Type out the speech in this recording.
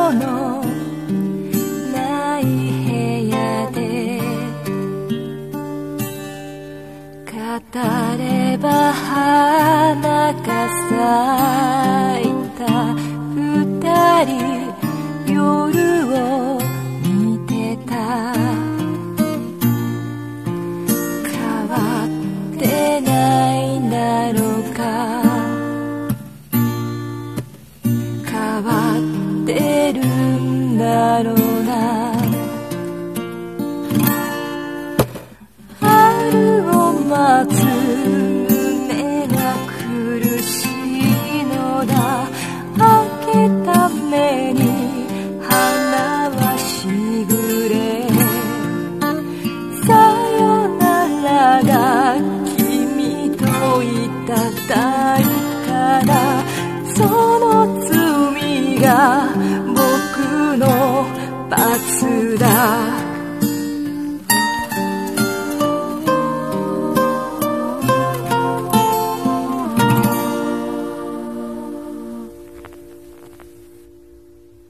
のない部屋で語れば花が咲いた二人夜を見てた変わってないんだろうか変わってるんだろうな春を待つ胸が苦しいのだ開けた目に花はしぐれさよならが君と言ったいからその罪が僕の罰だ